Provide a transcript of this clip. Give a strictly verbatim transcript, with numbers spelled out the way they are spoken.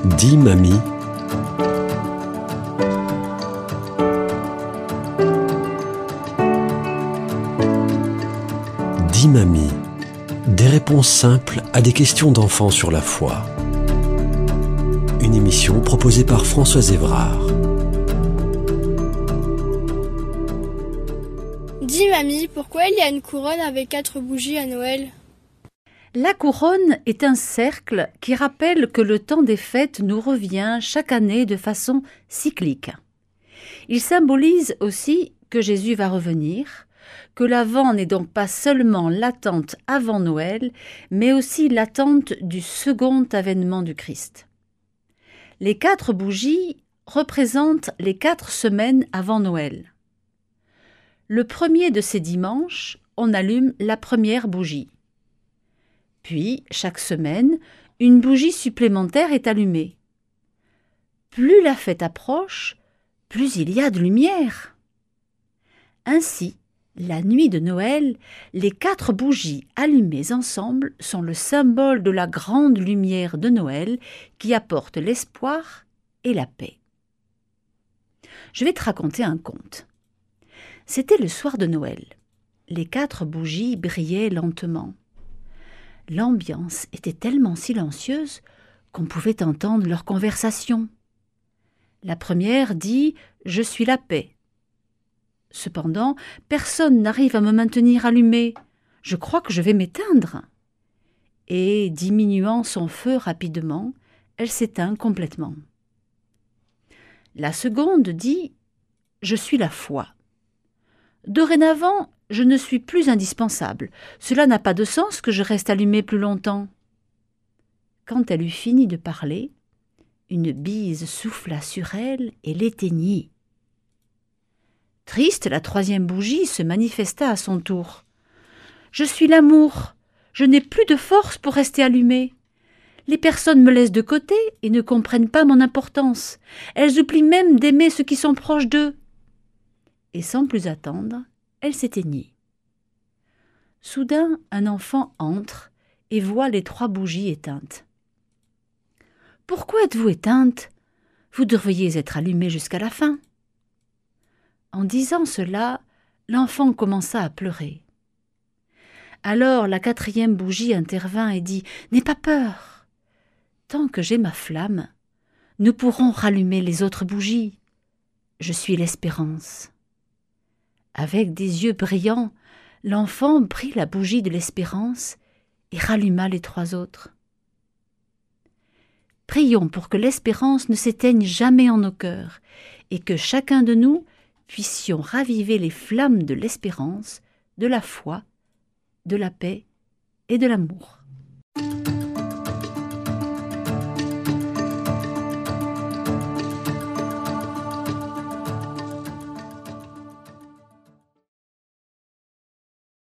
Dis mamie. Dis mamie. Des réponses simples à des questions d'enfants sur la foi. Une émission proposée par Françoise Évrard. Dis mamie, pourquoi il y a une couronne avec quatre bougies à Noël ? La couronne est un cercle qui rappelle que le temps des fêtes nous revient chaque année de façon cyclique. Il symbolise aussi que Jésus va revenir, que l'Avent n'est donc pas seulement l'attente avant Noël, mais aussi l'attente du second avènement du Christ. Les quatre bougies représentent les quatre semaines avant Noël. Le premier de ces dimanches, on allume la première bougie. Puis, chaque semaine, une bougie supplémentaire est allumée. Plus la fête approche, plus il y a de lumière. Ainsi, la nuit de Noël, les quatre bougies allumées ensemble sont le symbole de la grande lumière de Noël qui apporte l'espoir et la paix. Je vais te raconter un conte. C'était le soir de Noël. Les quatre bougies brillaient lentement. L'ambiance était tellement silencieuse qu'on pouvait entendre leur conversation. La première dit « Je suis la paix ». Cependant, personne n'arrive à me maintenir allumée. Je crois que je vais m'éteindre. Et, diminuant son feu rapidement, elle s'éteint complètement. La seconde dit « Je suis la foi ». Dorénavant, je ne suis plus indispensable. Cela n'a pas de sens que je reste allumée plus longtemps. Quand elle eut fini de parler, une bise souffla sur elle et l'éteignit. Triste, la troisième bougie se manifesta à son tour. « Je suis l'amour. Je n'ai plus de force pour rester allumée. Les personnes me laissent de côté et ne comprennent pas mon importance. Elles oublient même d'aimer ceux qui sont proches d'eux. » Et sans plus attendre, elle s'éteignit. Soudain, un enfant entre et voit les trois bougies éteintes. « Pourquoi êtes-vous éteinte ? Vous devriez être allumée jusqu'à la fin. » En disant cela, l'enfant commença à pleurer. Alors la quatrième bougie intervint et dit « N'aie pas peur. Tant que j'ai ma flamme, nous pourrons rallumer les autres bougies. Je suis l'espérance. » Avec des yeux brillants, l'enfant prit la bougie de l'espérance et ralluma les trois autres. Prions pour que l'espérance ne s'éteigne jamais en nos cœurs et que chacun de nous puissions raviver les flammes de l'espérance, de la foi, de la paix et de l'amour.